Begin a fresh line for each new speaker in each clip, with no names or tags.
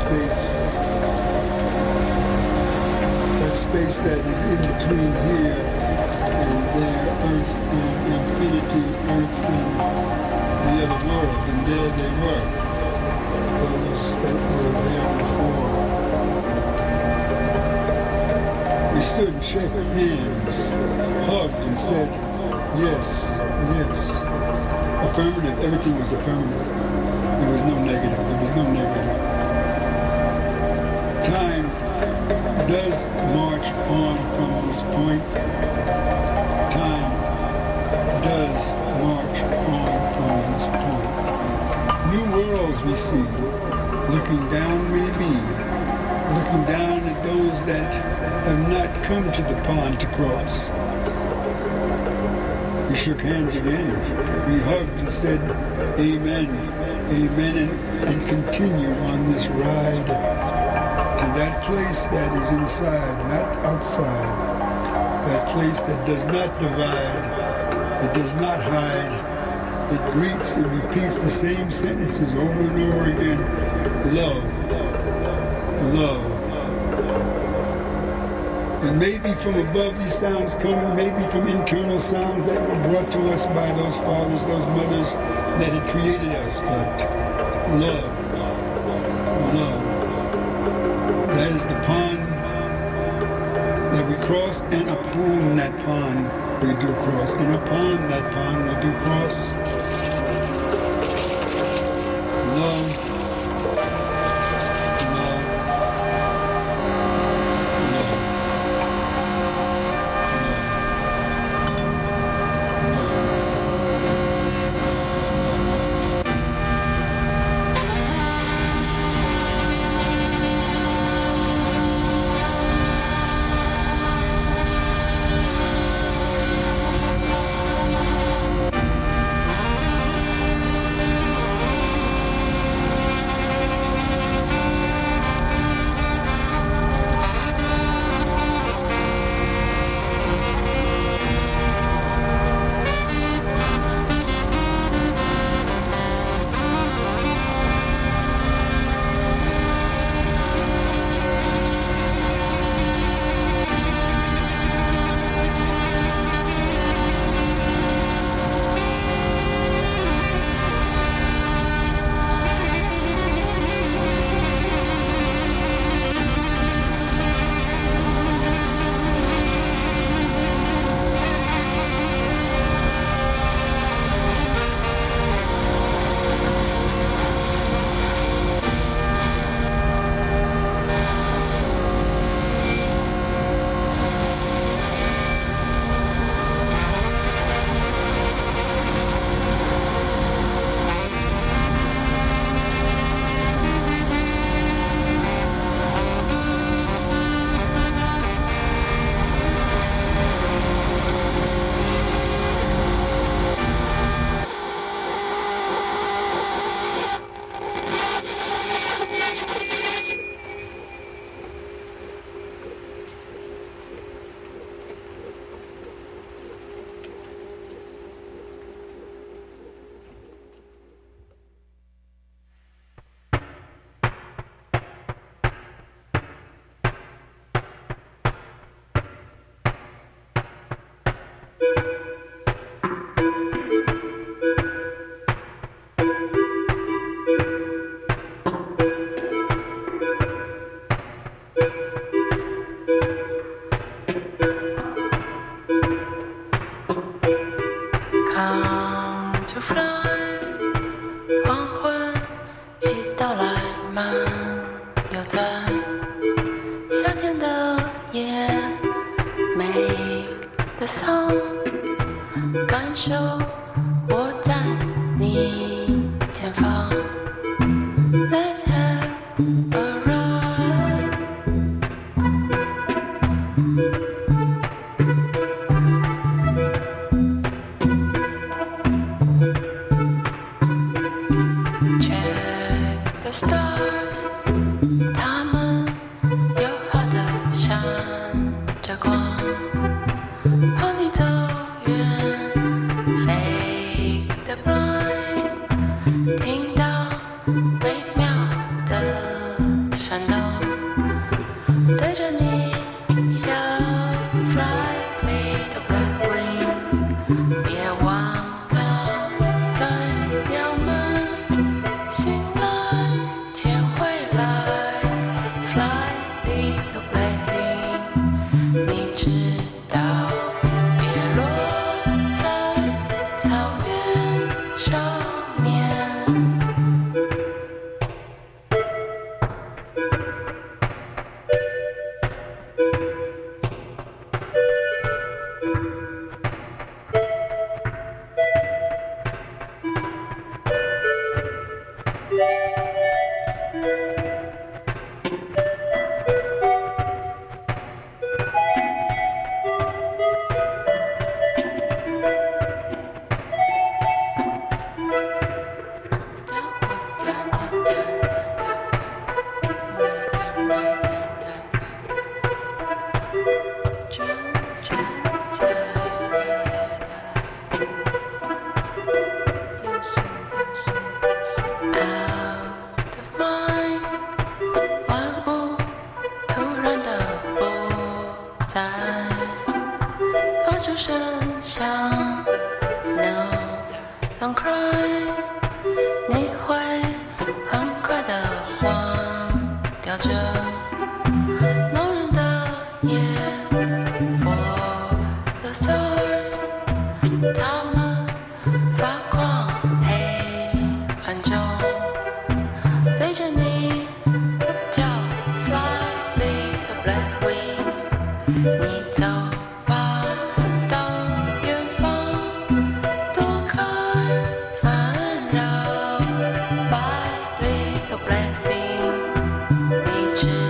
space that is in between here and there, Earth and infinity, Earth and the other world, and there they were, those that were there before. We stood and shook hands, hugged and said, yes, yes, affirmative, everything was affirmative. There was no negative, there was no negative. Time does march on from this point. Time does march on from this point. New worlds we see, looking down maybe, looking down at those that have not come to the pond to cross. We shook hands again. We hugged and said, amen, amen, and continue on this ride to that place that is inside, not outside. That place that does not divide, it does not hide. It greets and repeats the same sentences over and over again. Love, love. And maybe from above these sounds come, maybe from internal sounds that were brought to us by those fathers, those mothers that had created us. But love, love. That is the pond that we cross, and upon that pond we do cross. And upon that pond we do cross. Love.
一直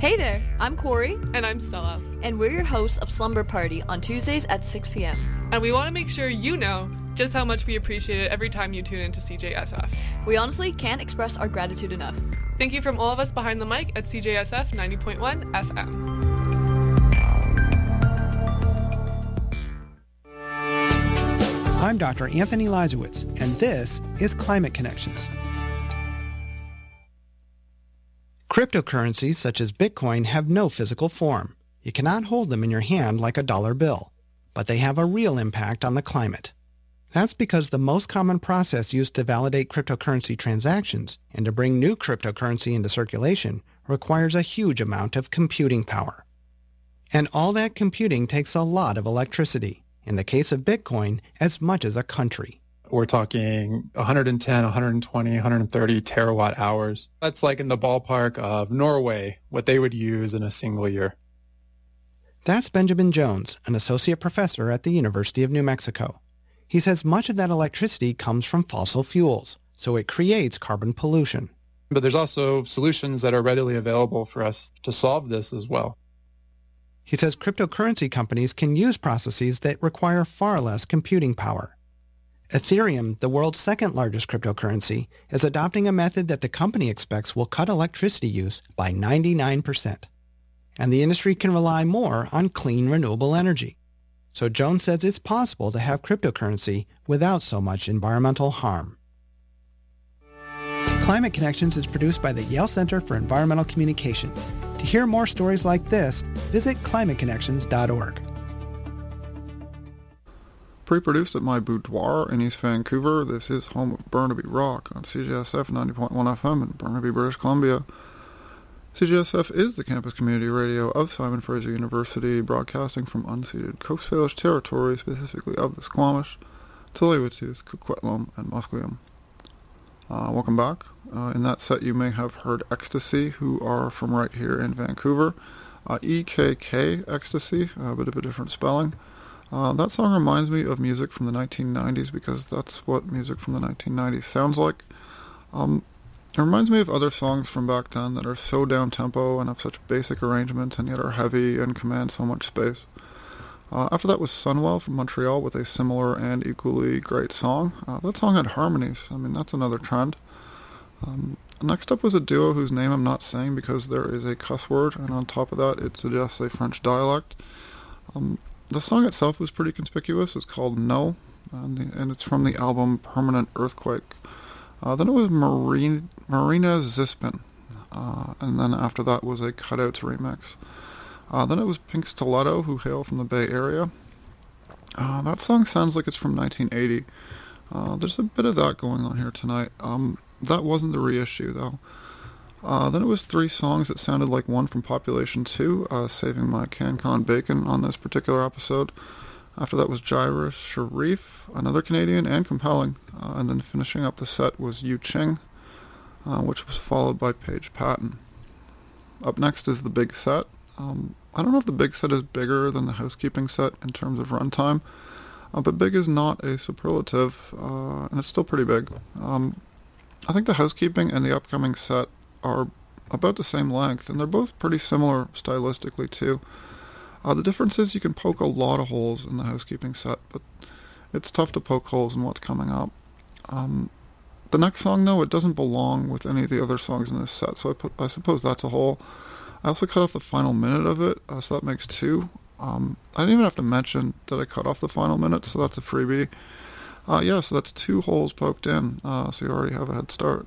Hey there, I'm Corey.
And I'm Stella.
And we're your hosts of Slumber Party on Tuesdays at 6 p.m.
And we want to make sure you know just how much we appreciate it every time you tune into CJSF.
We honestly can't express our gratitude enough.
Thank you from all of us behind the mic at CJSF 90.1 FM.
I'm Dr. Anthony Lizowitz, and this is Climate Connections. Cryptocurrencies such as Bitcoin have no physical form. You cannot hold them in your hand like a dollar bill, but they have a real impact on the climate. That's because the most common process used to validate cryptocurrency transactions and to bring new cryptocurrency into circulation requires a huge amount of computing power. And all that computing takes a lot of electricity. In the case of Bitcoin, as much as a country.
We're talking 110, 120, 130 terawatt hours. That's like in the ballpark of Norway, what they would use in a single year.
That's Benjamin Jones, an associate professor at the University of New Mexico. He says much of that electricity comes from fossil fuels, so it creates carbon pollution.
But there's also solutions that are readily available for us to solve this as well.
He says cryptocurrency companies can use processes that require far less computing power. Ethereum, the world's second largest cryptocurrency, is adopting a method that the company expects will cut electricity use by 99%. And the industry can rely more on clean, renewable energy. So Jones says it's possible to have cryptocurrency without so much environmental harm. Climate Connections is produced by the Yale Center for Environmental Communication. To hear more stories like this, visit climateconnections.org.
Pre-produced at my boudoir in East Vancouver, this is home of Burnaby Rock on CJSF 90.1 FM in Burnaby, British Columbia. CJSF is the campus community radio of Simon Fraser University, broadcasting from unceded Coast Salish territory, specifically of the Squamish, Tsleil-Waututh, Coquitlam, and Musqueam. Welcome back. In that set you may have heard Ecstasy, who are from right here in Vancouver. EKK Ecstasy, a bit of a different spelling. That song reminds me of music from the 1990s because that's what music from the 1990s sounds like. It reminds me of other songs from back then that are so down-tempo and have such basic arrangements and yet are heavy and command so much space. After that was Sunwell from Montreal with a similar and equally great song. That song had harmonies. I mean, that's another trend. Next up was a duo whose name I'm not saying because there is a cuss word, and on top of that it suggests a French dialect. The song itself was pretty conspicuous. It's called No, and it's from the album Permanent Earthquake. Then it was Marina Zispin, and then after that was a Cutouts remix. Then it was Pink Stiletto, who hail from the Bay Area. That song sounds like it's from 1980. There's a bit of that going on here tonight. That wasn't the reissue, though. Then it was three songs that sounded like one from Population 2, saving my CanCon bacon on this particular episode. After that was Jairus Sharif, another Canadian and compelling. And then finishing up the set was Yu Ching, which was followed by Paige Patton. Up next is the big set. I don't know if the big set is bigger than the housekeeping set in terms of runtime, but big is not a superlative, and it's still pretty big. I think the housekeeping and the upcoming set are about the same length, and they're both pretty similar stylistically too. The difference is you can poke a lot of holes in the housekeeping set, but it's tough to poke holes in what's coming up. The next song, though, it doesn't belong with any of the other songs in this set, so I suppose that's a hole. I also cut off the final minute of it, so that makes two. I didn't even have to mention that I cut off the final minute, so that's a freebie. Yeah, so that's two holes poked in, so you already have a head start.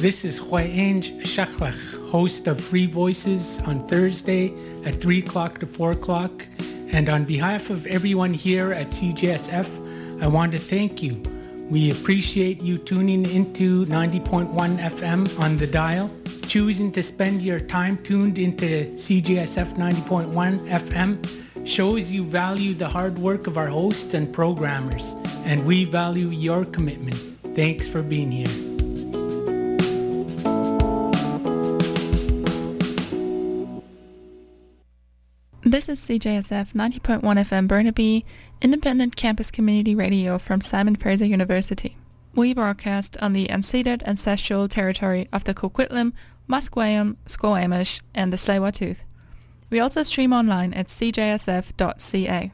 This is Huayeng Shachlach, host of Free Voices on Thursday at 3 o'clock to 4 o'clock. And on behalf of everyone here at CJSF, I want to thank you. We appreciate you tuning into 90.1 FM on the dial, choosing to spend your time tuned into CJSF 90.1 FM shows you value the hard work of our hosts and programmers, and we value your commitment. Thanks for being here.
This is CJSF 90.1 FM Burnaby, independent campus community radio from Simon Fraser University. We broadcast on the unceded ancestral territory of the Coquitlam, Musqueam, Squamish, and the Tsleil-Waututh. We also stream online at cjsf.ca.